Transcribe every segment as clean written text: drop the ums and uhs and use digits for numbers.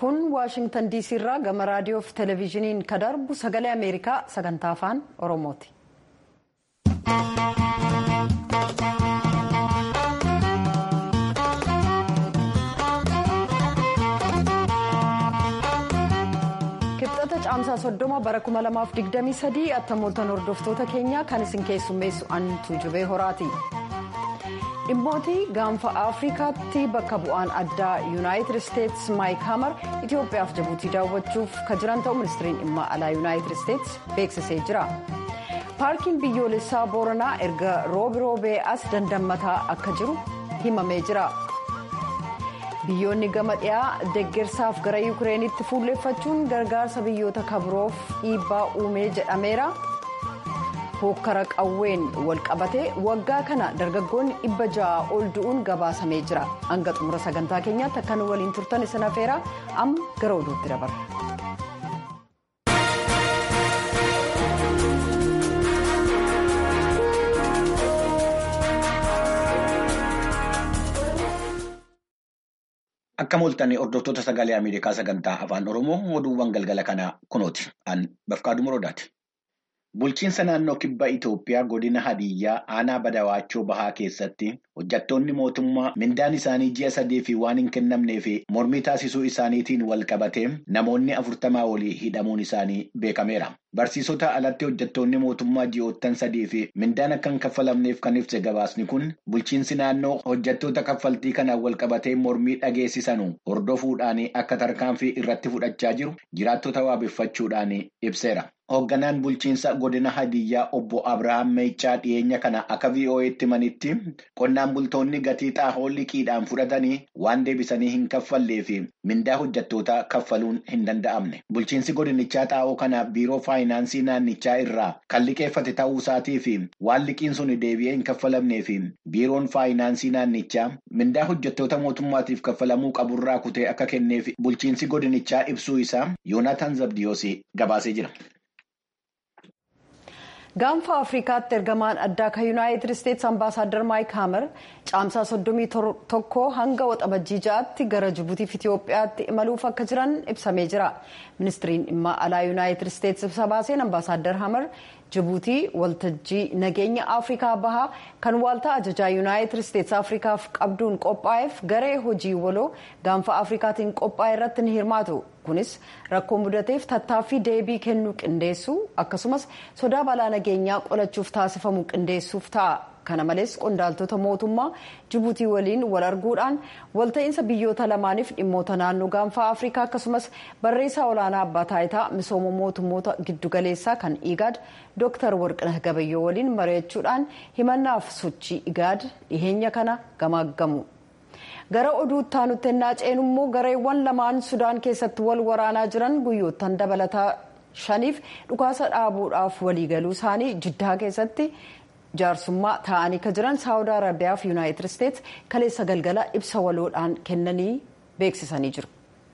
kun Waashingtan DC irraa gama raadiyoo fi televezyiiniin kan darbu sagalee Ameerikaa sagantaa afaan Oromooti. Kibxata caamsaa 30 bara 2023 attamooltan hordoftoota keenya kan isin keessummeessu Antuu Jubee Horaati. Dhimmootii gaanfa Afrikaatti bakka bu'aan addaa Yuunaayitid Isteets Maayik Haamar Itoophiyaa fi Jibuutii daawwachuuf kan jiran ta'uu ministiriin dhimma alaa Yuunaayitid Isteets beeksisee jira. Paarkiin biyyoolessaa Booranaa erga roobee as dandammataa akka jiru himamee jira. Biyyoonni gama dhiyaa deeggarsaaf gara Yukireenitti fuulleeffachuun gargaarsa biyyoota kabiroof dhiibbaa uumee jedhameera. Hokkara qawween wal qabatee waggaa kana dargaggoonni 600 ol du'uun gabaasamee jira. Hanga xumura sagantaa keenyaatti akka nu waliin turtan isin affeera. Amma gara oduutti dabarra. Akka mul'atan hordoftoota sagalee Ameerikaa sagantaa afaan Oromoo oduuwwan galgala kanaa kunooti. An Bafqaaduu Morodaati. Bulchiinsa naannoo kibba Itoophiyaa godina Hadiyyaa aanaa Badawaachoo Bahaa keessatti hojjettoonni mootummaa mindaan isaanii ji'a 3 fi waan hin kennamnee fi mormii taasisuu isaaniitiin wal qabatee namoonni 40 olii hidhamuun isaanii beekameera. Barsiisota alatti hojjettoonni mootummaa ji'oottan 3 fi mindaan akka hin kaffalamneef kan ibse gabaasni kun bulchiinsi naannoo hojjettoota kaffaltii kanaan wal qabatee mormii dhageessisanu hordofuudhaan akka tarkaanfii irratti fudhachaa jiru jiraattota waabeffachuudhaan ibseera. Hoogganaan bulchiinsa godina Hadiyyaa obbo Abrahaam Meechaa dhiyeenya kana akka VOA'tti himanitti qonnaan bultoonni gatii xaa'oo liqiidhaan fudhatanii waan deebisanii hin kaffallee fi mindaa hojjettootaa kaffaluun hin danda'amne. Bulchiinsi godinichaa xaa'oo kana biiroo faayinaansii naannichaa irraa kan liqeeffate ta'uu isaatii fi waan liqiin sun deebi'ee hin kaffalamnee fi biiroon faayinaansii naannichaa mindaa hojjettoota mootummaatiif kaffalamuu qaburraa kutee akka kenneef bulchiinsi godinichaa ibsuu isaa Yoonaatan Zabdiyoos gabaasee jira. Gaanfa Afrikaatti ergamaan addaa kan Yuunaayitid Isteets Ambaasaadar Maayik Haamar caamsaa 31 hanga waxabajjii 6tti gara Jibuutii fi Itoophiyaatti imaluuf akka jiran ibsamee jira. Ministiriin dhimma alaa Yuunaayitid Isteets ibsa baaseen Ambaasaadar Haamar Jibuutii waltajjii nageenya Afrikaa bahaa kan waaltaa ajajaa Yuunaayitid Isteets Afrikaaf qabduun qophaa'eef garee hojii waloo gaanfa Afrikaatiin qophaa'e irratti ni hirmaatu. Kunis rakkoo mudateef tattaaffii deebii kennuu qindeessuu akkasumas sodaa balaa nageenyaa qolachuuf taasifamu qindeessuuf ta'a. Kana malees qondaaltota mootummaa Jibuutii waliin wal arguudhaan walta'iinsa biyyoota lamaaniif dhimmoota naannoo gaanfa Afrikaa akkasumas barreessaa olaanaa abbaa taayitaa misooma mootummoota giddugaleessaa kan IGAD Dr. Warqinah Gabayyoo waliin mari'achuudhaan himannaaf sochii IGAD dhiheenya kana gamaaggamu. Gara oduutti aanutti ennaa ceenu immoo gareewwan lamaan Sudaan keessatti wal waraanaa jiran guyyoottan dabalataa 5f dhukaasa dhaabuudhaaf waliigaluu isaanii Jiddaa keessatti jaarsummaa taa'anii kan jiran Saawud Arabiyaa fi Yuunaayitid Isteets kaleessa galgala ibsa waloodhaan kennanii beeksisanii jiru.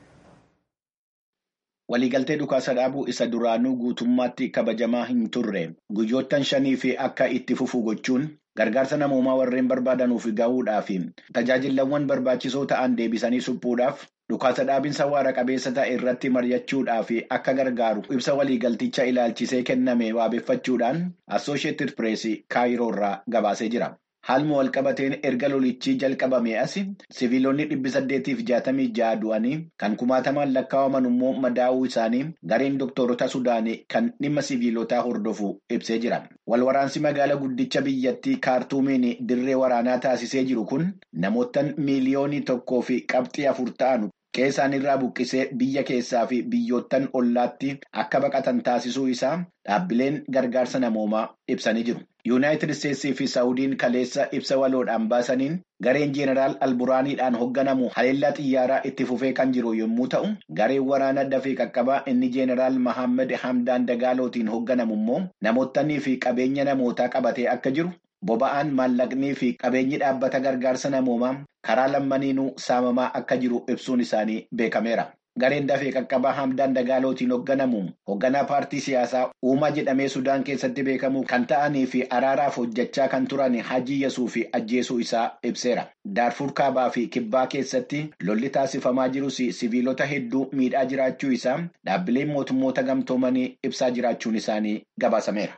Waliigaltee dhukaasa dhaabuu isa duraanuu guutummaatti kabajamaa hin turre guyyoottan 5 akka itti fufu gochuun gargaarsa namoomaa warreen barbaadanuuf gahuudhaaf tajaajilawwan barbaachisoo ta'an deebisanii suphuudhaaf dhukaasa dhaabinsa waara qabeessa ta'e irratti mari'achuudhaaf akka gargaaru ibsa waliigalticha ilaalchisee kenname waabeffachuudhaan Associated Press Kaayiroo irraa gabaasee jira. Haaluma walqabateen erga lolichi jalqabame as siviilonni 866 du'anii kan 1000 lakkaa'aman immoo madaa'uu isaanii gareen doktorota Sudaanii kan dhimma siviilotaa hordofu ibsee jira. Walwaraansi magaalaa guddicha biyyattii Kaartuumiin dirree waraanaa taasisee jiru kun namoottan miiliyoonii 1.4 ta'an qe'ee irraa buqqisee biyya keessaa fi biyyoottan ollaatti akka baqatan taasisuu isaa dhaabbileen gargaarsa namoomaa ibsanii jiru. Yuunaayitid Isteetsii fi Saawudiin kaleessa ibsa waloodhaan baasaniin gareen Jeenaraal Alburaaniidhaan hoogganamu haleellaa xiyyaaraa itti fufee kan jiru yommuu ta'u, gareen waraana dafee qaqqabaa inni Jeenaraal Mohammed Hamdaan Dagaalootiin hoogganamu immoo namootanii fi qabeenya namootaa qabatee akka jiru, boba'aan maallaqnii fi qabeenyi dhaabbata gargaarsa namoomaa karaa lammaniinuu saamamaa akka jiru ibsuun isaanii beekameera. Gareen dafee qaqqabaa Hamdaan Dagaalootiin hoogganamu hoogganaa paartii siyaasaa uumaa jedhamee Sudaan keessatti beekamu kan ta'anii fi araaraaf hojjechaa kan turan Hajii Yasuuf ajjeesuu isaa ibseera. Daarfur kaabaa fi kibbaa keessatti lolli taasifamaa jirus siviilota hedduu miidhaa jiraachuu isaa dhaabbileen mootummoota gamtoomanii ibsaa jiraachuun isaanii gabaasameera.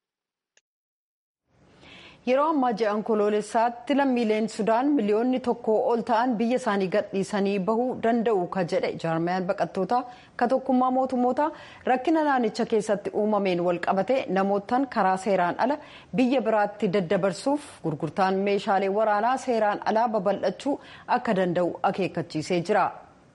Yeroo ammaa ji'a onkoloolessaatti lammiileen Sudaan miliyoonni 1 ol ta'an biyya isaanii gadhiisanii bahuu danda'u ka jedhe jaarmayaan baqattoota ka tokkummaa mootummoota rakkina naannicha keessatti uumameen wal qabate namootaan karaa seeraan ala biyya biraatti daddabarsuuf gurgurtaan meeshaalee waraanaa seeraan alaa babal'achuu akka danda'u akeekkachiisee jira.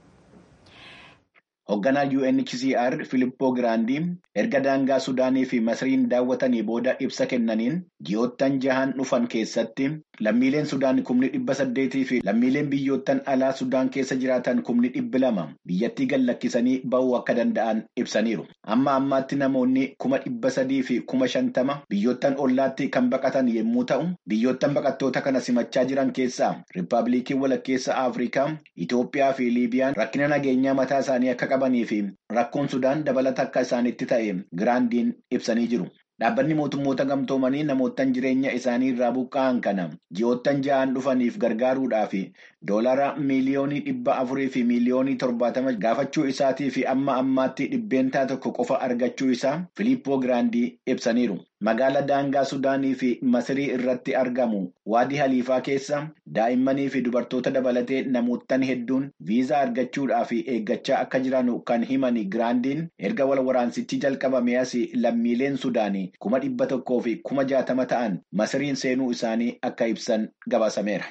Hoogganaa UNHCR Filippoo Giraandii erga daangaa Sudaanii fi Masriin daawwatanii booda ibsa kennaniin ji'oottan 6 dhufan keessatti lammiileen Sudaan 800 fi lammiileen biyyoottan alaa Sudaan keessa jiraatan 200 biyyattii gallakkisanii bahuu akka danda'an ibsaniiru. Amma ammaatti namoonni 300 fi 50 biyyoottan ollaatti kan baqatan yommuu ta'u, biyyoottan baqattoota kana simachaa jiran keessaa Riippaabilikii Walakkeessa Afrikaa, Itoophiyaa fi Liibiyaan rakkina nageenyaa mataa isaanii akka qabanii fi rakkoon Sudaan dabalata akka isaanitti ta'e Giraandiin ibsanii jiru. Dhaabbanni mootummoota gamtoomanii namootaan jireenya isaanii irraa buqqa'an kana ji'oottan 6 dhufaniif gargaaruudhaaf $400 miliyoonii 400 fi miliyoonii 70 gaafachuu isaatii fi amma ammaatti dhibbeentaa tokko qofa argachuu isaa Filippoo Giraandii ibsaniiru. Magaala daangaa Sudaanii fi Masrii irratti argamu Waadii Haliifaa keessa daa'immanii fi dubartoota dabalatee namoottan hedduun viizaa argachuudhaaf eeggachaa akka jiran kan himan Giraandiin erga wal waraansichi jalqabame as lammiileen Sudaanii 100,000 fi 60,000 ta'an Masriin seenuu isaanii akka ibsan gabaasameera.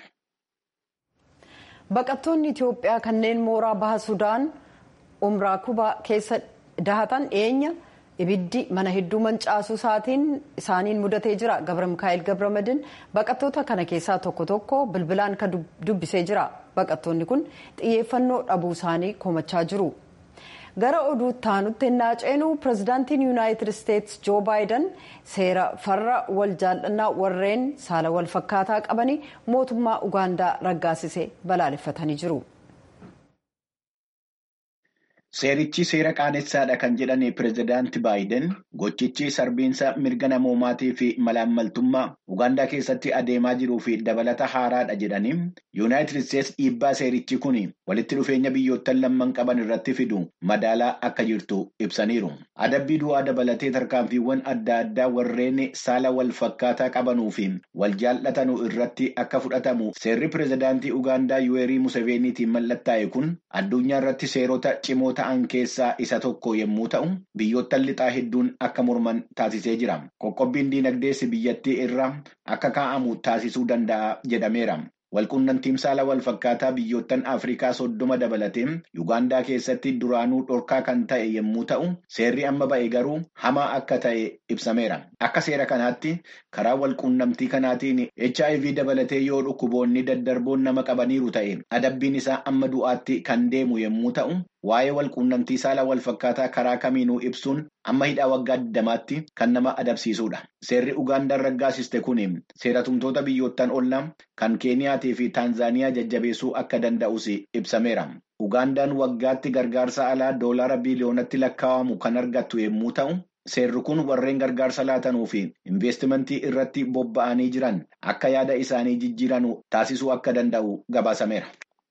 Baqattoonni Itoophiyaa kanneen mooraa baha Sudaan Umraa Kubaa keessa dahatan dhiyeenya ibiddi mana hedduu mancaasuu isaaniin mudatee jira. Gabra Mikaa'el Gabramadin baqattoota kana keessaa tokko bilbilaan kan dubbisee jira. Baqattoonni kun xiyyeeffannoo dhabuu isaanii komachaa jiru. Gara oduu taanutti ennaa ceenu pirezidaantiin Yuunaayitid Isteetsi Joo Baayiden seera farra wal jaallannaa warreen saala wal fakkaataa qabanii mootummaa Ugaandaa raggaasise balaaleffatanii jiru. Seerichi seera qaanessaadha kan jedhan pirezidaanti Baayiden gochichi sarbiinsa mirga namoomaatii fi malaammaltummaa Ugaandaa keessatti adeemaa jiruu fi dabalata haaraadha jedhanii Yuunaayitid Isteetsi dhiibbaa seerichi kun walitti dhufeenya biyyoottan lamman qaban irratti fidu madaalaa akka jirtu ibsaniiru. Adabbii du'aa dabalatee tarkaanfiiwwan adda addaa warreen saala wal fakkaataa qabanuu fi wal jaallatanu irratti akka fudhatamu seerri pirezidaantii Ugaandaa Yuweerii Museveeniitiin mallattaa'e kun addunyaa irratti seerota cimoo ta'an keessaa isa tokko yommuu ta'u biyyoottan lixaa hedduun akka morman taasisee jira. Qoqqobbiin diinagdees biyyattii irra akka kaa'amu taasisuu danda'a jedhameera. Walquunnamtiin saala wal fakkaataa biyyoottan Afrikaa 30 dabalatee Ugaandaa keessatti duraanuu dhorkaa kan ta'e yommuu ta'u seerri amma ba'e garuu hamaa akka ta'e ibsameera. Akka seera kanaatti karaa walquunnamtii kanaatiin HIV dabalatee yoo dhukkuboonni daddarboon nama qabaniiru ta'e adabbiin isaa amma du'aatti kan deemu yommuu ta'u waa'ee walquunnamtii saala wal fakkaataa karaa kamiinuu ibsuun amma hidhaa waggaa 20tti kan nama adabsiisudha. Seerri Ugaandaan raggaasiste kun seeratumtoota biyyoottan ollaa kan Keeniyaatii fi Taanzaaniyaa jajjabeessuu akka danda'us ibsameera. Ugaandaan waggaatti gargaarsa alaa $1 biliyoonatti lakkaa'amu kan argattu yommuu ta'u seerri kun warreen gargaarsa laatanuu fi investimentii irratti bobba'anii jiran akka yaada isaanii jijjiiran taasisuu akka danda'u gabaasameera.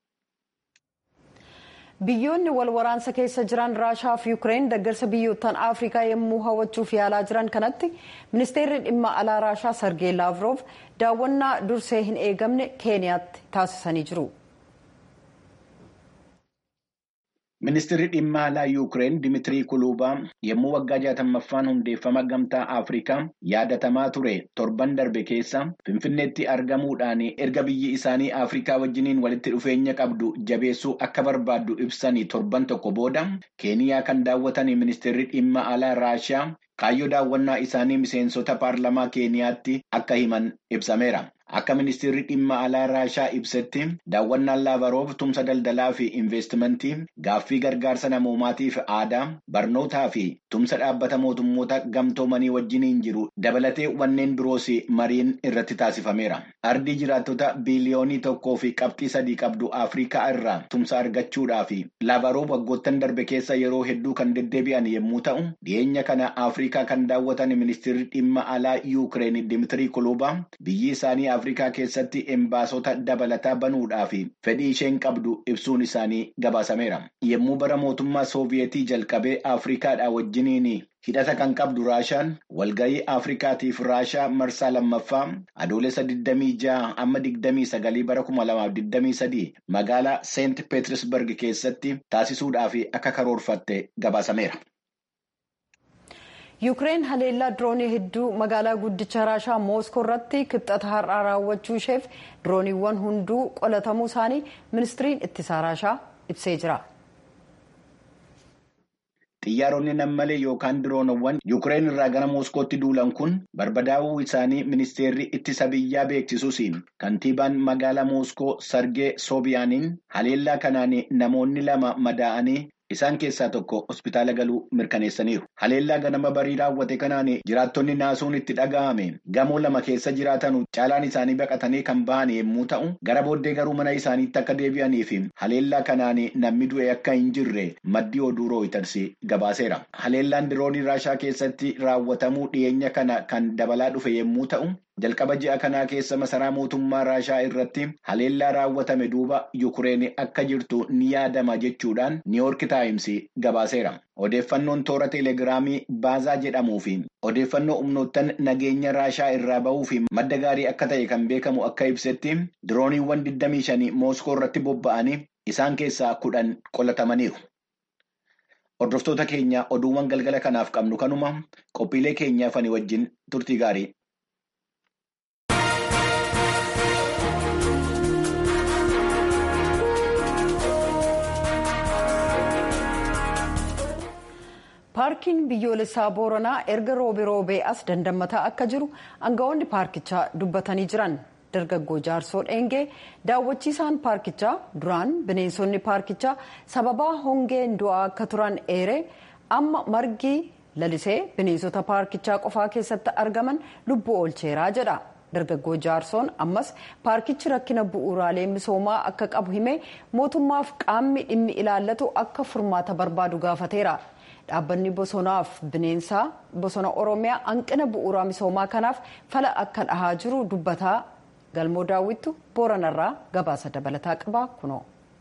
Biyyoonni wal waraansa keessa jiran Raashaa fi Yuukireen deeggarsa biyyoottan Afrikaa yommuu hawwachuuf yaalaa jiran kanatti ministeerri dhimma alaa Raashaa Sergey Lavrov daawwannaa dursee hin eegamne Keeniyaatti taasisanii jiru. Ministeerri dhimma alaa Yuukireen Dimiitirii Kuluubaa yommuu waggaa 60ffaan hundeeffama gamtaa Afrikaa yaadatamaa ture torban darbe keessa Finfinneetti argamuudhaan erga biyyi isaanii Afrikaa wajjiniin walitti dhufeenya qabdu jabeessuu akka barbaaddu ibsanii torban tokko booda Keeniyaa kan daawwatan ministeerri dhimma alaa Raashiyaa kaayyoo daawwannaa isaanii miseensota paarlamaa Keeniyaatti akka himan ibsameera. Akka ministeerri dhimma alaa Raashaa ibsetti daawwannaan Laavaroof tumsa daldalaa fi investimentii, gaaffii gargaarsa namoomaatiif aadaa, barnootaa fi tumsa dhaabbata mootummoota gamtoomanii wajjiniin jiru dabalatee wanneen biroos mariin irratti taasifameera. Ardii jiraattota biiliyoonii 1.3 qabdu Afrikaa irraa tumsa argachuudhaaf Laavaroof waggoottan darbe keessa yeroo hedduu kan deddeebi'an yommuu ta'u, dhiyeenya kana Afrikaa kan daawwatan ministeerri dhimma alaa Yuukireen Dimiitirii Kulubaa biyyi isaanii Afrikaa keessatti embaasota dabalataa banuudhaaf fedhii isheen qabdu ibsuun isaanii gabaasameera. Yommuu bara mootummaa Sooviyetii jalqabee Afrikaadhaa wajjiniin hidhata kan qabdu Raashaan walgahii Afrikaatiif Raashaa marsaa lammaffaa adoolessa 26 amma 29 bara 2023 magaalaa Seent Petersburg keessatti taasisuudhaaf akka karoorfatte gabaasameera. Yuukireen haleellaa diroonii hedduu magaalaa guddicha Raashaa Mooskoo irratti kibxata har'aa raawwachuu isheef dirooniiwwan hunduu qolatamuu isaanii ministiriin ittisaa Raashaa ibsee jira. Xiyyaaronni nammalee yookaan diroonawwan Yuukireen irraa gara Mooskootti duulan kun barbadaa'uu isaanii ministeerri ittisa biyyaa beeksisuusiin kantiibaan magaalaa Mooskoo Sargee Soobiyaaniin haleellaa kanaan namoonni 2 madaa'anii isaan keessaa tokko hospitaala galuu mirkaneessaniiru. Haleellaa ganama barii raawwate kanaan jiraattonni naasuun itti dhaga'ame gamoo 2 keessa jiraatan caalaan isaanii baqatanii kan bahan yommuu ta'u, gara booddee garuu mana isaaniitti akka deebi'anii fi haleellaa kanaan namni du'e akka hin jirre maddi oduu Rooyiters gabaaseera. Haleellaan diroonii Raashaa keessatti raawwatamuu dhiyeenya kana kan dabalaa dhufe yommuu ta'u, jalqaba ji'a kanaa keessa masaraa mootummaa Raashaa irratti haleellaa raawwatame duuba Yuukireen akka jirtu ni yaadama jechuudhaan Niiwuork Taayims gabaaseera. Odeeffannoon toora teelegiraamii Baazaa jedhamuu fi odeeffannoo humnoottan nageenya Raashaa irraa bahuu fi madda gaarii akka ta'e kan beekamu akka ibsetti dirooniiwwan 25 Mooskoo irratti bobba'anii isaan keessaa 10 qolatamaniiru. Hordoftoota keenya oduuwwan galgala kanaaf qabnu kanuma qophiilee keenyaaf ani wajjin turtii gaarii. Paarkiin biyyoolessaa Booranaa erga roobee as dandamataa akka jiru aangawoonni paarkichaa dubbatanii jiran. Dargaggoo Jaarsoo Dheengee daawwachiisaan paarkichaa duraan bineensonni paarkichaa sababaa hongeen du'aa akka turan eeree amma margi lalisee bineensota paarkichaa qofaa keessatti argaman lubbuu oolcheeraa jedha. Dargaggoo Jaarsoon ammas paarkichi rakkina bu'uuraalee misoomaa akka qabu himee mootummaaf qaamni dhimmi ilaallatu akka furmaata barbaadu gaafateera. Dhaabbanni bosonaaf bineensaa bosona Oromiyaa hanqina bu'uuraa misoomaa kanaaf fala akka dhahaa jiru dubbataa. Galmoo daawwittu Booranarraa gabaasa dabalataa qaba kunoo.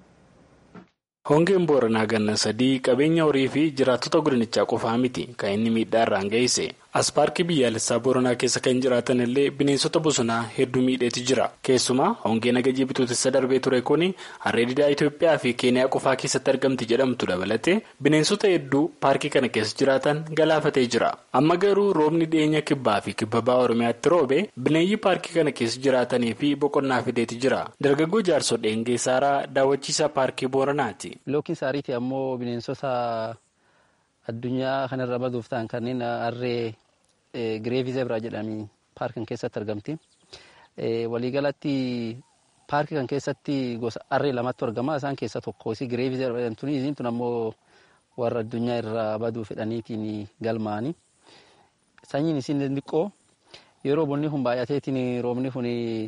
Hongeen Booranaa ganna 3 qabeenya horii fi jiraattota godinichaa qofaa miti kan inni miidhaa irraan geesse. As paarkii biyyaalessaa Booranaa keessa kan jiraatan illee bineensota bosonaa hedduu miidheeti jira. Keessumaa hongeen agajii bitootessa darbee ture kun harree didaa Itoophiyaa fi Keeniyaa qofaa keessatti argamti jedhamtu dabalatee bineensota hedduu paarkii kana keessa jiraatan galaafatee jira. Amma garuu roobni dhiyeenya kibbaa fi kibba bahaa Oromiyaatti roobe bineeyyi paarkii kana keessa jiraatanii fi boqonnaa fideeti jira. Dargaggoo Jaarsoo Dheengee Saaraa daawwachiisaa paarkii Booranaati. Lookiin saariitii ammoo bineensota addunyaa kanarra baduuf ta'an kanneen harree Gireevii Zebraa jedhanii paarkii keessatti argamti. Waliigalatti paarkii kan keessatti gosa harree 2tu argama. Isaan keessaa tokko isii Gireevii Zebraa jedhamtuni. Isiin tun ammoo warra addunyaa irraa baduu fedhaniitiin galmaa'ani. Sanyiin isiin xiqqoo yeroo bonni kun baay'ateetiin roobni kun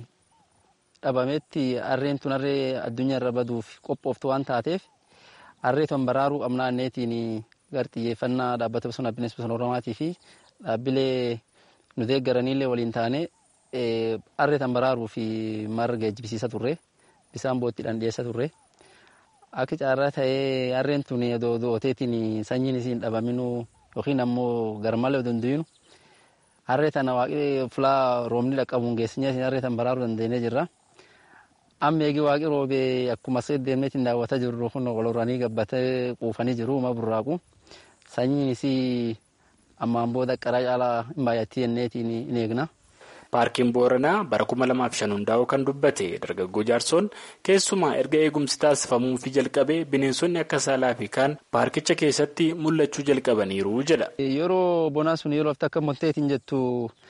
dhabametti harreen tun harree addunyaa irra baduuf qophooftu waan taateef harree ton baraaruu qabnaanneetiin gar xiyyeeffannaa dhaabbata bosona bineensa bosona Oromiyaatii fi dhaabbilee nu deeggaraniillee waliin taane harree tan baraaruu fi marga ejjibsiisa turre bisaan boottiidhaan dhiyeessa turre akka caarraa ta'ee harreen tun dooteetiin sanyiin isiin dhabaminuu yookiin ammoo garmalee danduyinu harree tana waaqii fulaa roobni dhaqqabuun geessinya harree tan baraaruu dandeenyee jirra. Amma eegi waaqii roobee akkuma deemneetiin daawwataa jirru kun wal horanii gabbatee quufanii jiru uma burraaqu sanyiin isii ammaan booda qaraa caalaa hin baay'attii jenneetiin hin eegna. Paarkiin Booranaa bara 2005 hundaa'uu kan dubbate dargaggoo Jaarsoon keessumaa erga eegumsi taasifamuu fi jalqabee bineensonni akka saalaa fi kaan paarkicha keessatti mul'achuu jalqabaniiru jedha. Yeroo bonaa sun yeroo akka monteetiin jettu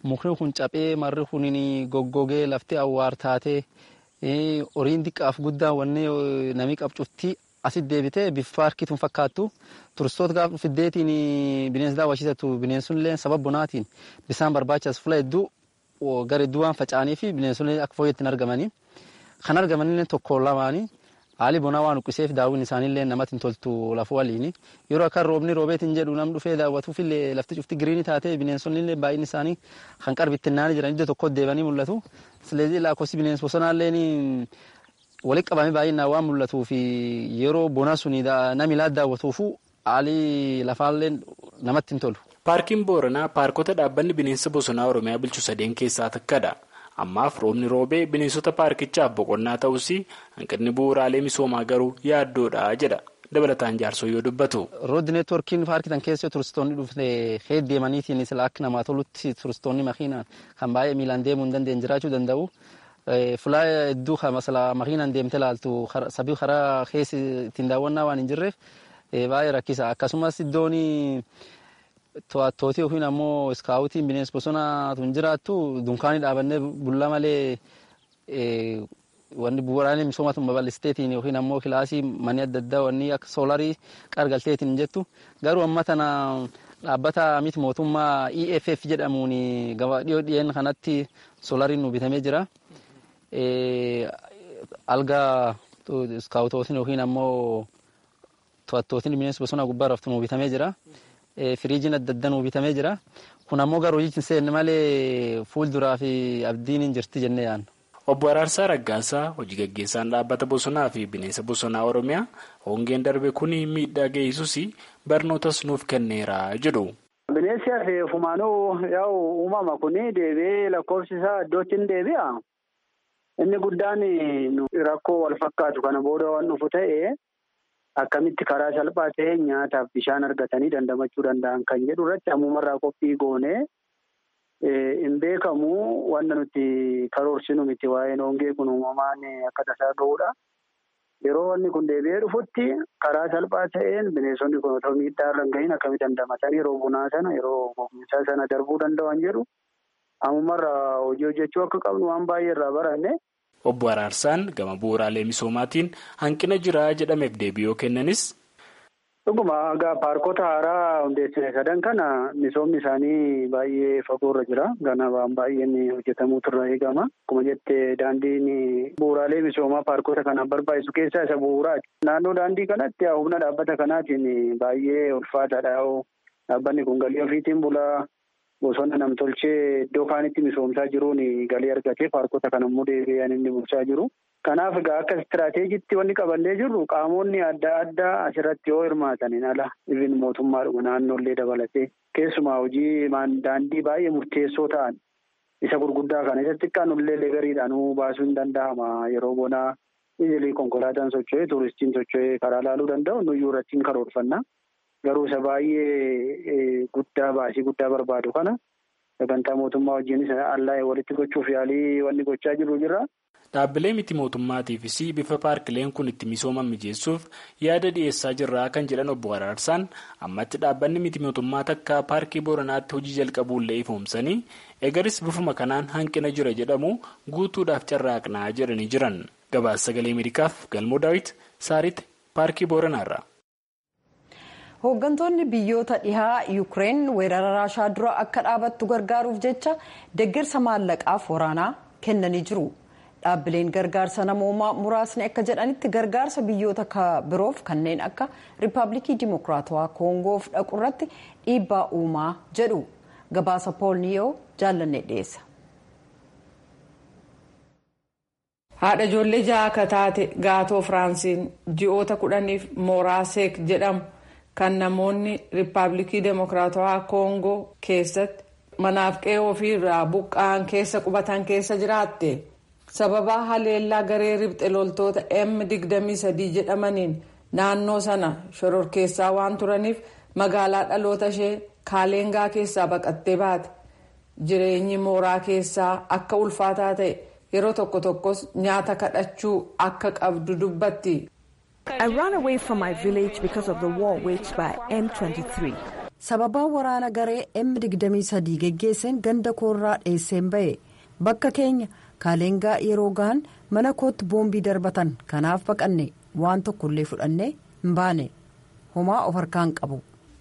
mukni kun cabee marri kun goggogee lafti awwaar taatee horiin xiqqaaf guddaa wanni namni qabcuftii asit deebitee bifa paarkiituun fakkaattu turistoota gaafa fiddeetiin bineensa daawwachiisatu bineensunillee sababa bonaatiin bisaan barbaachisu fuula hedduu gara hedduu waan faca'anii fi bineensonni akka fooyyatti hin argamanii kan argamanillee tokko lamaanii haalli bonaa waan uqqiseef daawwiin isaaniillee namatti hin toltu lafuu waliini yeroo akka roobni roobeetiin jedhu nam dhufee daawwatuufillee lafti cufti giriinii taatee bineensonnillee baay'inni isaanii kan qarbittinnaanii jiran iddoo tokko deebanii mul'atu sileezii lakkoofsi bineensa bosonaalleen walitti qabamee baay'inaan waan mul'atuu fi yeroo bonaa suni namni laat daawwatuufu haalli lafaallee namatti hin tolu. Paarkiin Booranaa paarkota dhaabbanni bineensa bosonaa Oromiyaa bulchu 3 keessaa takkadha. Ammaaf roobni roobee bineensota paarkichaaf boqonnaa ta'us hanqinni bu'uuraalee misoomaa garuu yaaddoodha jedha. Dabalataan jaarsoo yoo dubbatu. Rood neetworkiin paarkitan keessa turistoonni dhufne heddumaniitiin sila akka namaa tolutti turistoonni makiinaan kan baay'ee miilaan deemuu hin dandeenye jiraachuu danda'u. Fulaa hedduu masala makiinaan deemtee laaltu sabii karaa keessa ittiin daawwannaa waan hin jirreef baay'ee rakkisa. Akkasumas iddoon to'attootii yookiin ammoo iskaawutiin bineensa bosonaa tun jiraattu dunkaanii dhaabannee bullaa malee wanni bu'uuraalee misoomaatuun babal'isteetiin yookiin ammoo kilaasii manni adda addaa wanni akka soolarii qargalteetiin hin jettu garuu amma tana dhaabbata miti mootummaa EFF jedhamuun gabaa dhiyeen kanatti soolariin nu bitamee jira. Alga iskaawutootiin yookiin ammoo to'attootiin bineensa bosonaa gubbaa raftu nu bitamee jira. Firiijiin adda addaa nu bitamee jira. Kun ammoo garuu hojii hin malee fuulduraa fi abdiin hin jirti jennee yaadna. Obbo Araarsaa Raggaasaa hojii gaggeessaan dhaabbata bosonaa fi bineensa bosonaa Oromiyaa hongeen darbe kun miidhaa geessus barnootas nuuf kenneera jedhu. Bineensi hafee fumaanuu uumama kun deebi'ee lakkoofsi isaa iddootti hin deebi'a. Inni guddaan rakkoo wal fakkaatu kana booda waan dhufu ta'ee akkamitti karaa salphaa ta'e nyaataaf bishaan argatanii dandamachuu danda'an kan jedhu irratti ammumarraa qophii goonee hin beekamu wanta nuti karoorsinu miti waa'een hongee kun uumamaan akka tasaa ga'uudha. Yeroo wanni kun deebi'ee dhufutti karaa salphaa ta'een bineensonni kun otoo miidhaa irra hin gahin akkamitti dandamatanii yeroo bonaa sana yeroo gogiinsaa sana darbuu danda'an jedhu ammumarraa hojii hojjechuu akka qabnu waan baay'ee irraa baranne. Obbo Araarsaan gama bu'uuraalee misoomaatiin hanqina jira jedhameef deebii kennanis. Dhuguma paarkota haaraa hundeessine 3 kana misoomni isaanii baay'ee fagoorra jira. Gana waan baay'een hojjetamuutu irraa eegama. Akkuma jette daandiin bu'uuraalee misoomaa paarkota kanaaf barbaachisu keessaa isa bu'uuraati. Naannoo daandii kanatti humna dhaabbata kanaatiin baay'ee ulfaataadha. Dhaabbanni kun galii ofiitiin bulaa. Bosona namtolchee iddoo kaanitti misoomsaa jiruun galii argatee paarkota kan immoo deebi'an inni bulchaa jiru. Kanaaf egaa akka istiraateejiitti wanni qabannee jirru qaamonni adda addaa asirratti yoo hirmaataniin ala ibin mootummaadhuma naannoollee dabalatee keessumaa hojii daandii baay'ee murteessoo ta'an isa gurguddaa kana isa xiqqaanullee gariidhaanuu baasuu hin danda'ama yeroo bonaa ijoollee konkolaataan socho'ee tuuristiin socho'ee karaa laaluu danda'u nuyyuu irratti hin karoorfanna. Garuu isa baay'ee guddaa baasii guddaa barbaadu kana sagantaa mootummaa wajjinis allaa'ee walitti gochuuf yaalii wanni gochaa jiru jira. Dhaabbilee miti mootummaatiifis bifa paarkileen kun itti misooman mijeessuuf yaada dhiyeessaa jirraa kan jedhan obbo Araarsaan ammatti dhaabbanni miti mootummaa takka paarkii Booranaatti hojii jalqabuullee ifoomsanii egaris bifuma kanaan hanqina jira jedhamu guutuudhaaf carraaqnaa jedhanii jiran. Gabaasa Sagalee Ameerikaaf Galmoo Daawit Saaritti paarkii Booranaarra. Hooggantoonni biyyoota dhihaa Yuukireen weerara Raashaa dura akka dhaabattu gargaaruuf jecha deeggarsa maallaqaaf waraanaa kennanii jiru. Dhaabbileen gargaarsa namoomaa muraasni akka jedhanitti gargaarsa biyyoota biroof kanneen akka Riippaabilikii Dimokiraatawaa Koongoof dhaqu irratti dhiibbaa uumaa jedhu. Gabaasa Pool Niyoo jaallannee dhiyeessa. Haadha ijoollee 6 akka taate Gaatoo Firaansiin ji'oota 10f Mooraaseek jedhamu kan namoonni Riippaabilikii Dimokiraatawaa Koongoo keessatti manaaf qe'ee ofiirraa buqqa'an keessa qubatan keessa jiraatte. Sababa haleellaa garee ribxe loltoota M23 jedhamaniin naannoo sana shororkeessaa waan turaniif magaalaa dhaloota ishee Kaaleengaa keessaa baqattee baate. Jireenyi mooraa keessaa akka ulfaataa ta'e yeroo tokko tokkos nyaata kadhachuu akka qabdu dubbatti. I ran away from my village because of the war waged by M23. sababaa waraana garee M23 geggeesseen ganda koorraa dheesseen ba'e bakka keenya kaaleengaa yeroo gahan mana kootti boombii darbatan kanaaf baqanne waan tokkollee fudhannee hin baane homaa of harkaan qabu.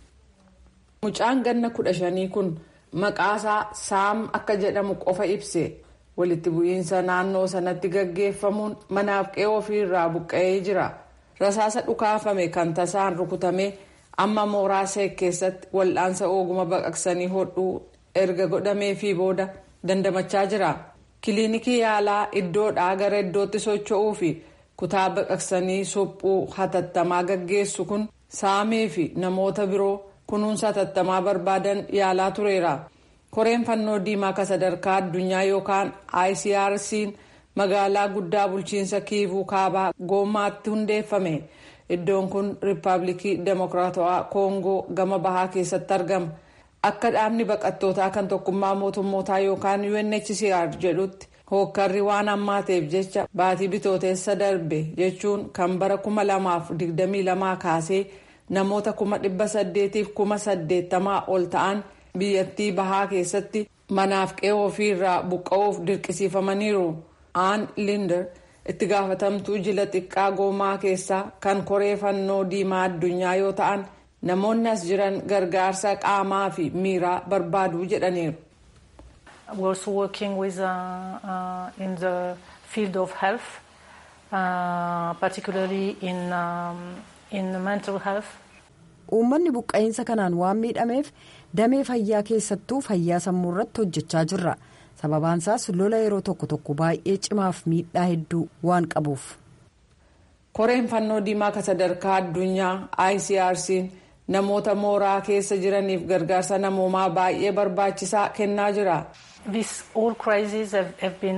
Mucaan ganna 15 kun maqaasaa Saam akka jedhamu qofa ibse walitti bu'iinsa naannoo sanatti gaggeeffamuun manaaf qe'ee ofiirraa buqqa'ee jira. Rasaasa dhukaafame kan tasaan rukutame amma mooraa seek keessatti wal'aansa ooguma baqaqsanii hodhuu erga godhamee fi booda dandamachaa jira. Kiliinikii yaalaa iddoodhaa gara iddootti socho'uu fi kutaa baqaqsanii suphuu hatattamaa gaggeessu kun Saamee fi namoota biroo kunuunsa hatattamaa barbaadan yaalaa tureera. Koreen fannoo diimaa ka sadarkaa addunyaa yookaan ICRC'n magaalaa guddaa bulchiinsa kiivuu kaabaa goomaatti hundeeffame. Iddoon kun Riippaabilikii Demokiraatawaa Koongoo gama bahaa keessatti argama. Akka dhaabni baqattootaa kan tokkummaa mootummootaa yookaan UNHCR jedhutti hookkarri waan hammaateef jecha baatii bitooteessa darbe jechuun kan bara 2022 kaasee namoota 880,080 ol ta'an biyyattii bahaa keessatti manaaf qe'ee ofiirraa buqqa'uuf dirqisiifamaniiru. Aan Linder itti gaafatamtuu jila xiqqaa goomaa keessaa kan koree fannoo diimaa addunyaa yoo ta'an namoonni as jiran gargaarsa qaamaa fi miiraa barbaadu jedhaniiru. We're also working with in the field of health, particularly in mental health. Uummanni buqqa'insa kanaan waan miidhameef damee fayyaa keessattuu fayyaa sammuu irratti hojjechaa jirra. Sababaan isaas lola yeroo tokko baay'ee cimaaf miidhaa hedduu waan qabuuf. Koreen fannoo diimaa ka sadarkaa addunyaa ICRC'n namoota mooraa keessa jiraniif gargaarsa namoomaa baay'ee barbaachisaa kennaa jira. These all crises have been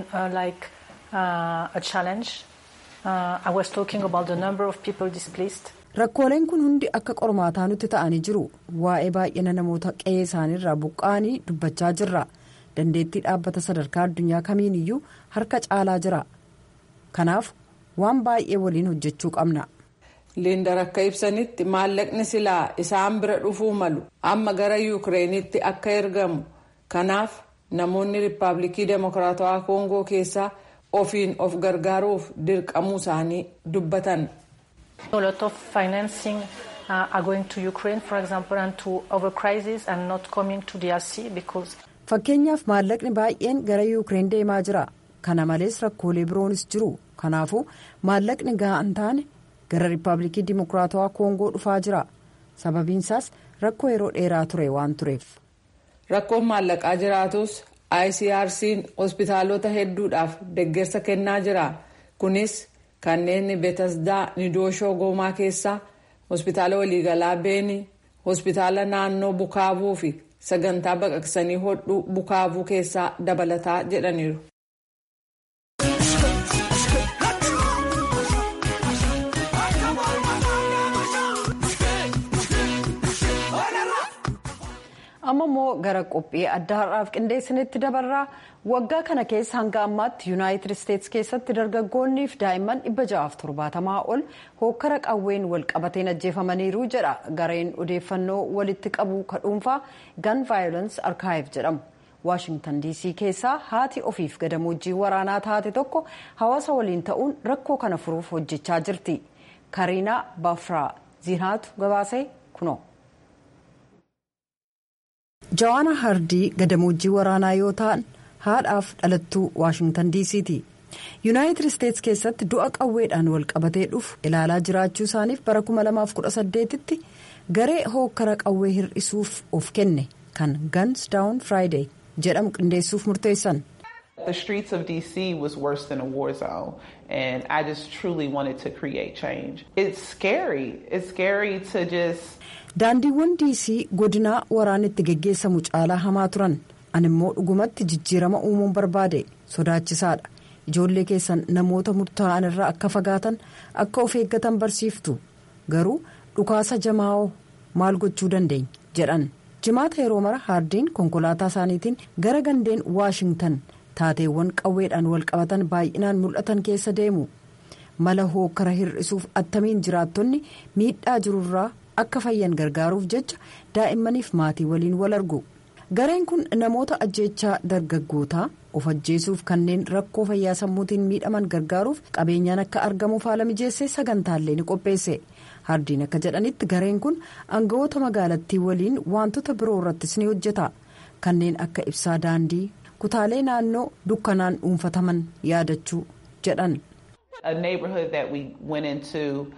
a challenge. I was talking about the number of people displaced. Rakkooleen kun hundi akka qormaataa nutti ta'anii jiru. Waa'ee baay'ina namoota qe'ee isaaniirraa buqqa'anii dubbachaa jirra. Dandeettii dhaabbata sadarkaa addunyaa kamiiniyyuu harka caalaa jira. Kanaaf waan baay'ee waliin hojjechuu qabna. Liindar akka ibsanitti maallaqni silaa isaan bira dhufuu malu amma gara Yukireenitti akka ergamu. Kanaaf namoonni Riippaabilikii Demokiraatawaa Koongoo keessaa ofiin of gargaaruuf dirqamuu isaanii dubbatan. A lot of financing are going to Ukraine, for example, and to other crises and not coming to DRC because. Fakkeenyaaf maallaqni baay'een gara Yuukireen deemaa jira. Kana malees rakkoolee biroonis jiru. Kanaafuu maallaqni gahaa hin taane gara Riippaabilikii Dimokiraatawaa Koongoo dhufaa jira. Sababiin isaas rakkoo yeroo dheeraa ture waan tureef. Rakkoon maallaqaa jiraatus ICRC'n hospitaalota hedduudhaaf deeggarsa kennaa jira. Kunis kanneen Betasdaa Nidooshoo Goomaa keessaa, hospitaala waliigalaa Beeni, hospitaala naannoo Bukaavuu fi sagantaa baqaqsanii hodhuu Bukaavuu keessaa dabalataa jedhaniiru. Amma immoo gara qophii adda har'aaf qindeessinitti dabarraa. Waggaa kana keessa hanga ammaatti Yuunaayitid Isteetsi keessatti dargaggoonnii fi daa'imman 670 ol hookkara qawween wal qabateen ajjeefamaniiru jedha gareen odeeffannoo walitti qabu ka dhuunfaa Gun Violence Archive jedhamu. Waashingtan DC keessaa haati ofiif gadamoojiin waraanaa taate tokko hawaasa waliin ta'uun rakkoo kana furuuf hojjechaa jirti. Kariinaa Bafraa Ziinaatu gabaasee kunoo. Jawaana Hardii gadamoojjii waraanaa yoo ta'an haadhaaf dhalattuu Waashingtan DC'ti. Yuunaayitid Isteetsi keessatti du'a qawweedhaan wal qabatee dhufu ilaalaa jiraachuu isaaniif bara 2018tti garee hookkara qawwee hir'isuuf of kenne kan Guns Down Friday jedhamu qindeessuuf murteessan. The streets of DC was worse than a war zone, and I just truly wanted to create change. It's scary. It's scary to just. Daandiiwwan DC godinaa waraanitti geggeessamu caalaa hamaa turan. Ani immoo dhugumatti jijjiirama uumuun barbaade sodaachisaadha. Ijoollee keessan namoota murtaa'an irraa akka fagaatan akka of eeggatan barsiiftu. Garuu dhukaasa jamaa'oo maal gochuu dandeenya jedhan. Jimaata yeroo mara Hardiin konkolaataa isaaniitiin gara gandeen Waashingtan taateewwan qawweedhaan wal qabatan baay'inaan mul'atan keessa deemu. Mala hookkara hir'isuuf attamiin jiraattonni miidhaa jirurraa akka fayyan gargaaruuf jecha daa'immaniif maatii waliin wal argu. Gareen kun namoota ajjeechaa dargaggootaa of ajjeesuuf kanneen rakkoo fayyaa sammuutiin miidhaman gargaaruuf qabeenyaan akka argamuuf haala mijeessee sagantaalee ni qopheesse. Hardiin akka jedhanitti gareen kun aangawoota magaalattii waliin wantoota biroo irrattis ni hojjeta. Kanneen akka ibsaa daandii kutaalee naannoo dukkanaan dhuunfataman yaadachuu jedhan. A neighborhood that we went into,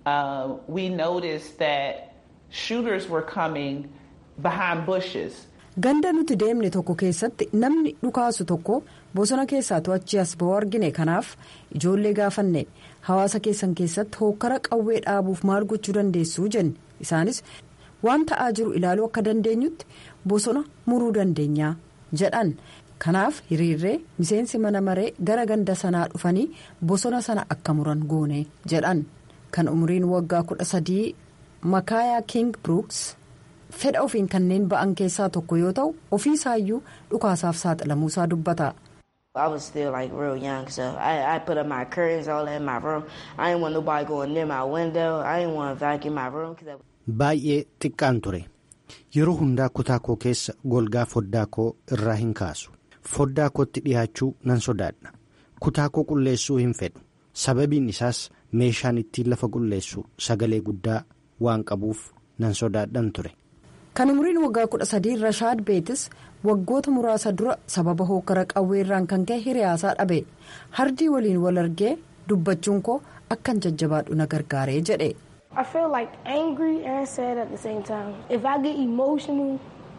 we noticed that shooters were coming behind bushes. Ganda nuti deemne tokko keessatti namni dhukaasu tokko bosona keessaa to'achi as ba'uu argine. Kanaaf ijoollee gaafanne hawaasa keessan keessatti hokkara qawwee dhaabuuf maal gochuu dandeessuu jenne. Isaanis waan ta'aa jiru ilaaluu akka dandeenyutti bosona muruu dandeenyaa jedhan. Kanaaf hiriirree miseensi mana maree gara ganda sanaa dhufanii bosona sana akka muran goone jedhan. Kan umriin waggaa 13 Makaayaa King Brooks fedha ofiin kanneen ba'an keessaa tokko yoo ta'u ofii isaayyuu dhukaasaaf saaxilamuusaa dubbata. I was still like real young, so I put up my curtains all in my room. I didn't want nobody going near my window. I didn't want to vacuum my room. Baay'ee xiqqaan ture. Yeroo hundaa kutaa koo keessa golgaa foddaa koo irraa hin kaasu. Foddaa kootti dhiyaachuu nan sodaadha. Kutaa koo qulleessuu hin fedhu. Sababiin isaas meeshaan ittiin lafa qulleessu sagalee guddaa waan qabuuf nan sodaadhan ture. Kan umriin waggaa 13 Rashaad Beetis waggoota muraasa dura sababa hokkara qawweerraan kan ka'e hiriyaasaa dhabe. Hardii waliin wal argee dubbachuun koo akkan jajjabaadhu na gargaaree jedhe. I feel like angry and sad at the same time. If I get emotional,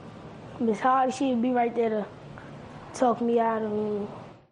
Miss Hardy she'd be right there to talk me out of me.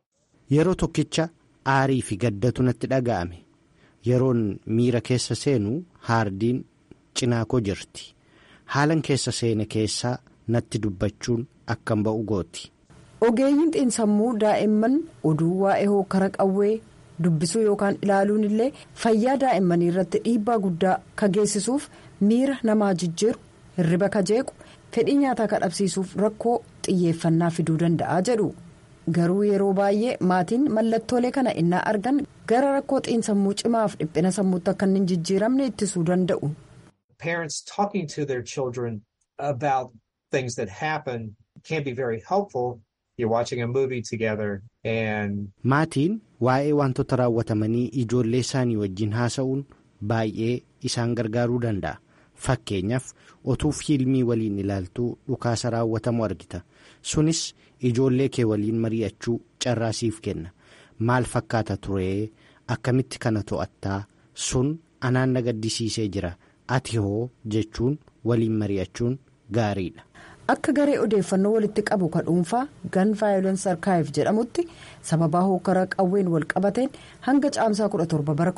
Yeroo tokkicha aarii fi gaddatu natti dhaga'ame. Yeroon miira keessa seenu Hardiin cinaa koo jirti. Haalan keessa seene keessaa natti dubbachuun akkan ba'u gooti. Ogeeyyiin xiinsammuu daa'imman oduu waa'ee hokkara qawwee dubbisuu yookaan ilaaluun illee fayyaa daa'immanii irratti dhiibbaa guddaa ka geessisuuf miira namaa jijjiiru hirriba ka jeequ fedhii nyaataa ka dhabsiisuuf rakkoo xiyyeeffannaa fiduu danda'a jedhu. Garuu yeroo baay'ee maatiin mallattoolee kana innaa argan gara rakkoo xiinsammuu cimaaf dhiphina sammuutti akka hin jijjiiramne ittisuu danda'u. Parents talking to their children about things that happen can be very helpful. You're watching a movie together and maatiin waa'ee wantoota raawwatamanii ijoollee isaanii wajjin haasa'uun baay'ee isaan gargaaruu danda'a. Fakkeenyaaf otuu fiilmii waliin ilaaltuu dhukaasa raawwatamu argita. Sunis ijoollee kee waliin mari'achuu carraasiif kenna. Maal fakkaata ture? Akkamitti kana to'attaa? Sun anaan na gaddisiisee jira. Ati hoo jechuun waliin mari'achuun gaariidha. Akka garee odeeffannoo walitti qabu ka dhuunfaa Gun Violence Archive jedhamutti sababaa hokkara qawween wal qabateen hanga caamsaa 17 bara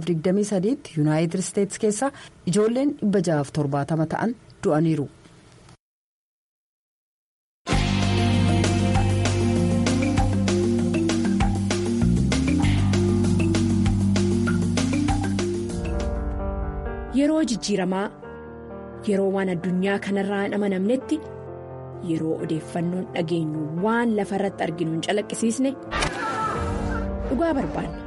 2023 Yuunaayitid Isteetsi keessaa ijoolleen 670 ta'an du'aniiru. Yeroo jijjiiramaa yeroo waan addunyaa kanarraa hin amanamnetti yeroo odeeffannoon dhageenyu waan lafa irratti arginu hin calaqqisiisne dhugaa barbaanna.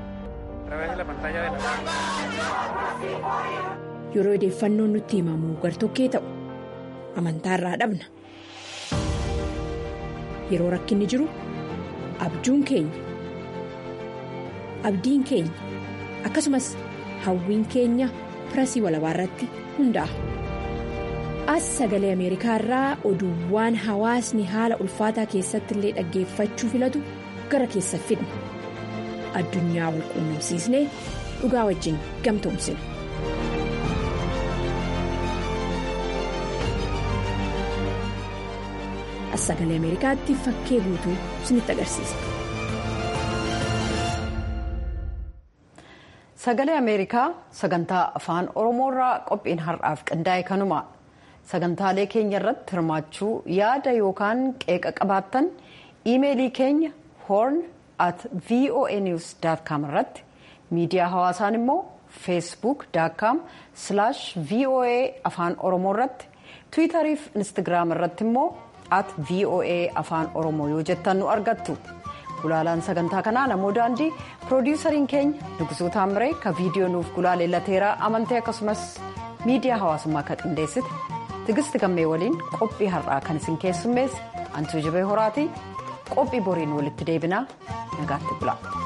Yeroo odeeffannoon nutti himamu gartokkee ta'u amantaarraa dhabna. Yeroo rakkinni jiru abjuun keenya abdiin keenya akkasumas hawwiin keenya pirasii walabaa irratti hundaa'a. As sagalee Ameerikaa irraa oduuwwan hawaasni haala ulfaataa keessatti illee dhaggeeffachuu filatu gara keessa fidna. Addunyaa wal quunnamsiisnee dhugaa wajjin gamtoomsina. As sagalee Ameerikaatti fakkee guutuu isinitti agarsiisa. Sagalee Ameerikaa sagantaa afaan Oromoo irraa qophiin har'aaf qindaa'e kanuma. Sagantaalee keenya irratti hirmaachuu yaada yookaan qeeqa qabaattan iimeelii keenya horn@voanews.com irratti miidiyaa hawaasaan immoo facebook.com/voa afaan oromoo irratti tiwiitarii fi instagiraam irratti immoo @voa afaan oromoo yoo jettan nu argattu. Gulaalaan sagantaa kanaa namoo daandii piroodiisariin keenya Nugusuu Taamiree ka viidiyoo nuuf gulaalee lateeraa amantee akkasumas miidiyaa hawaasummaa kan qindeessite Tigisti Gammee waliin qophii har'aa kan isin keessummeesse Antuu Jibee Horaatii qophii boriin walitti deebinaa nagaatti bula.